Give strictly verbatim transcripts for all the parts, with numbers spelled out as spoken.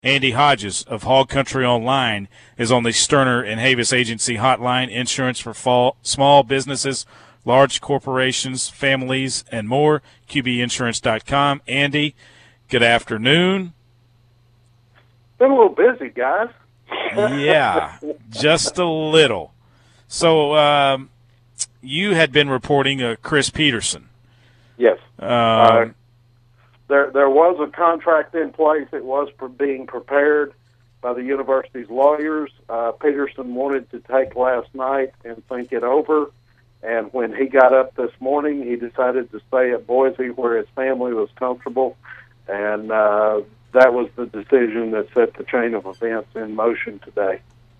Andy Hodges of Hog Country Online is on the Sterner and Havis Agency hotline. Insurance for fall, small businesses, large corporations, families, and more. Q B insurance dot com. Andy, good afternoon. Been a little busy, guys. Yeah, just a little. So um, you had been reporting uh, Chris Petersen. Yes. Um, uh, there there was a contract in place. It was for being prepared by the university's lawyers. Uh, Petersen wanted to take last night and think it over. And when he got up this morning, he decided to stay at Boise where his family was comfortable. And uh, that was the decision that set the chain of events in motion today.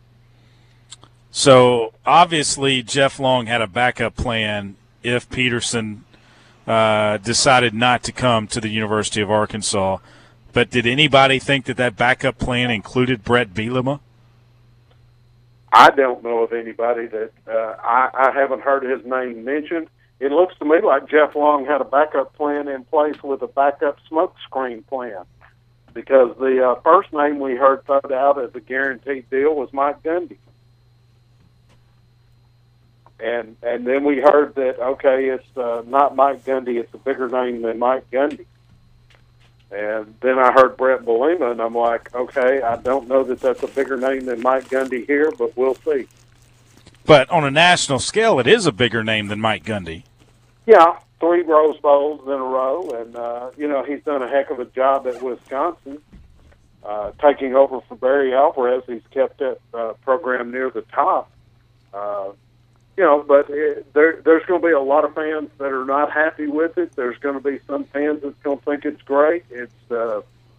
So obviously Jeff Long had a backup plan if Petersen uh, decided not to come to the University of Arkansas. But did anybody think that that backup plan included Brett Bielema? I don't know of anybody that uh, I, I haven't heard his name mentioned. It looks to me like Jeff Long had a backup plan in place with a backup smokescreen plan, because the uh, first name we heard thrown out as a guaranteed deal was Mike Gundy. And and then we heard that, okay, it's uh, not Mike Gundy, it's a bigger name than Mike Gundy. And then I heard Brett Bielema, and I'm like, okay, I don't know that that's a bigger name than Mike Gundy here, but we'll see. But on a national scale, it is a bigger name than Mike Gundy. Yeah, three Rose Bowls in a row, and, uh, you know, he's done a heck of a job at Wisconsin. Uh, taking over for Barry Alvarez, he's kept that uh, program near the top. Uh, you know, but it, there, there's going to be a lot of fans that are not happy with it. There's going to be some fans that's going to think it's great. It's uh,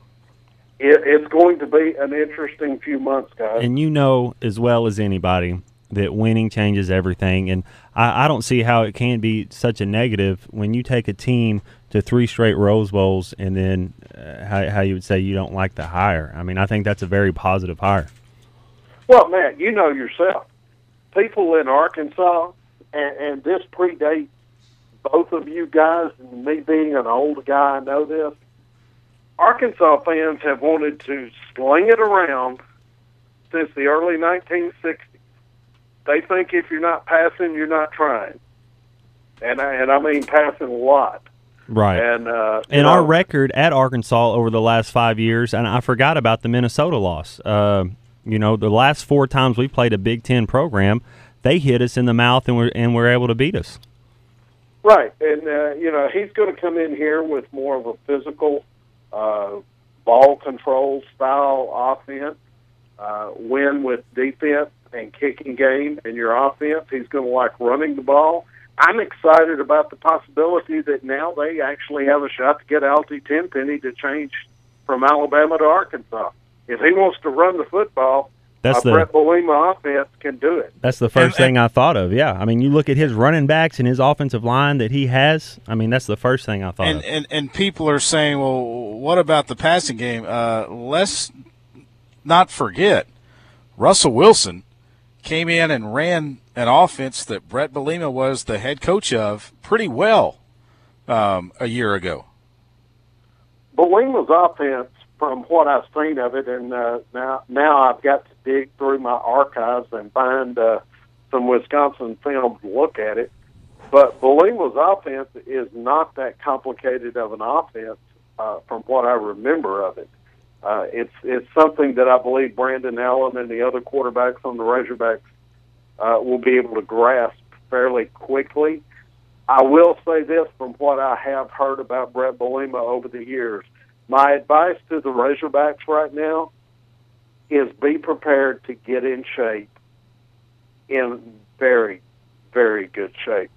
it, it's going to be an interesting few months, guys. And you know as well as anybody that winning changes everything. And I, I don't see how it can be such a negative when you take a team to three straight Rose Bowls and then uh, how, how you would say you don't like the hire. I mean, I think that's a very positive hire. Well, Matt, you know yourself. People in Arkansas, and, and this predates both of you guys, and me being an old guy, I know this. Arkansas fans have wanted to sling it around since the early nineteen sixties. They think if you're not passing, you're not trying. And I, and I mean passing a lot. Right. And, uh, and know, our record at Arkansas over the last five years, and I forgot about the Minnesota loss. Uh, you know, the last four times we played a Big Ten program, they hit us in the mouth and were, and were able to beat us. Right. And, uh, you know, he's going to come in here with more of a physical uh, ball control style offense, uh, win with defense and kicking game in your offense. He's going to like running the ball. I'm excited about the possibility that now they actually have a shot to get Alty Tenpenny to change from Alabama to Arkansas. If he wants to run the football, That's uh, the Brett Bielema offense can do it. That's the first And- thing I thought of, yeah. I mean, you look at his running backs and his offensive line that he has, I mean, that's the first thing I thought And, of. and and people are saying, well, what about the passing game? Uh, let's not forget, Russell Wilson came in and ran an offense that Brett Bielema was the head coach of pretty well um, a year ago. Bielema's offense, from what I've seen of it, and uh, now now I've got to dig through my archives and find uh, some Wisconsin film to look at it. But Bielema's offense is not that complicated of an offense uh, from what I remember of it. Uh, it's it's something that I believe Brandon Allen and the other quarterbacks on the Razorbacks uh, will be able to grasp fairly quickly. I will say this from what I have heard about Brett Bielema over the years. My advice to the Razorbacks right now is be prepared to get in shape, in very, very good shape.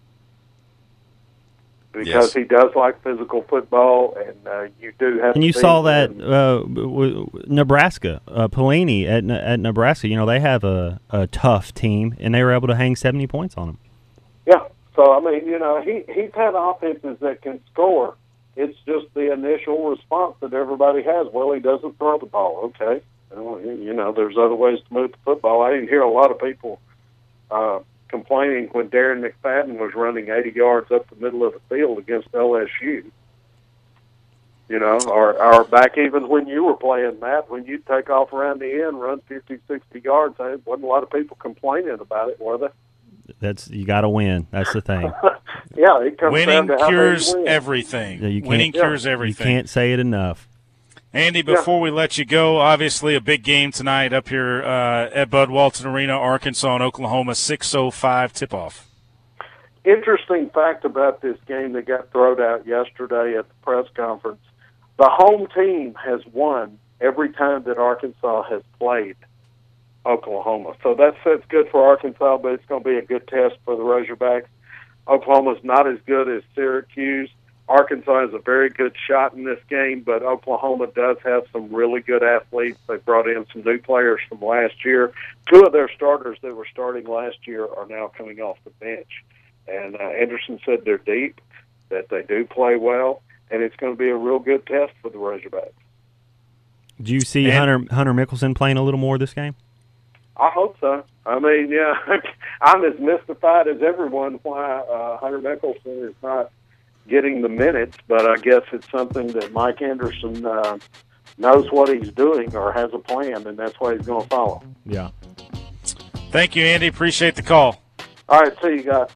Because Yes. he does like physical football, and uh, you do have And you to saw be- that uh, w- w- Nebraska, uh, Pelini at at Nebraska, you know, they have a, a tough team, and they were able to hang seventy points on them. Yeah. So, I mean, you know, he, he's had offenses that can score. It's just the initial response that everybody has. Well, he doesn't throw the ball. Okay. Well, you know, there's other ways to move the football. I didn't hear a lot of people uh, complaining when Darren McFadden was running eighty yards up the middle of the field against L S U. You know, or, or back even when you were playing, Matt, when you'd take off around the end, run fifty, sixty yards, there wasn't a lot of people complaining about it, were there? That's you got to win. That's the thing. Yeah, it comes Winning down to how cures many you win. everything. Yeah, you can't- Winning Yeah. cures everything. You can't say it enough. Andy, before we let you go, obviously a big game tonight up here uh, at Bud Walton Arena, Arkansas and Oklahoma, six oh five tip-off. Interesting fact about this game that got thrown out yesterday at the press conference. The home team has won every time that Arkansas has played Oklahoma. So that's, that's good for Arkansas, but it's going to be a good test for the Razorbacks. Oklahoma's not as good as Syracuse. Arkansas has a very good shot in this game, but Oklahoma does have some really good athletes. They brought in some new players from last year. Two of their starters that were starting last year are now coming off the bench. And uh, Anderson said they're deep, that they do play well, and it's going to be a real good test for the Razorbacks. Do you see And- Hunter Hunter Mickelson playing a little more this game? I hope so. I mean, yeah, I'm as mystified as everyone why uh, Hunter Mickelson is not getting the minutes, but I guess it's something that Mike Anderson uh, knows what he's doing or has a plan, and that's what he's going to follow. Yeah. Thank you, Andy. Appreciate the call. All right, see you guys.